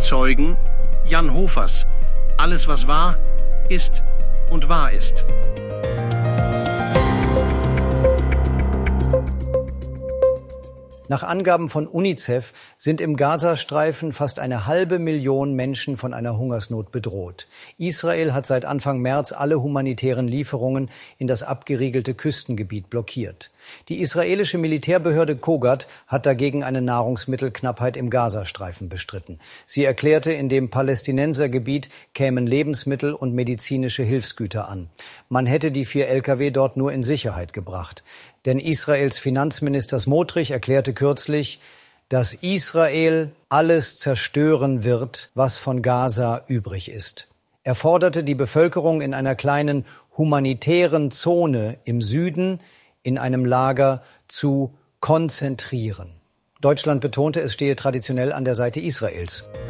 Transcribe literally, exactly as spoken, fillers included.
Zeugen Jan Hofers. Alles, was war, ist und wahr ist. Nach Angaben von UNICEF sind im Gazastreifen fast eine halbe Million Menschen von einer Hungersnot bedroht. Israel hat seit Anfang März alle humanitären Lieferungen in das abgeriegelte Küstengebiet blockiert. Die israelische Militärbehörde Kogat hat dagegen eine Nahrungsmittelknappheit im Gazastreifen bestritten. Sie erklärte, in dem Palästinensergebiet kämen Lebensmittel und medizinische Hilfsgüter an. Man hätte die vier L K W dort nur in Sicherheit gebracht. Denn Israels Finanzminister Smotrich erklärte kürzlich, dass Israel alles zerstören wird, was von Gaza übrig ist. Er forderte die Bevölkerung in einer kleinen humanitären Zone im Süden in einem Lager zu konzentrieren. Deutschland betonte, es stehe traditionell an der Seite Israels.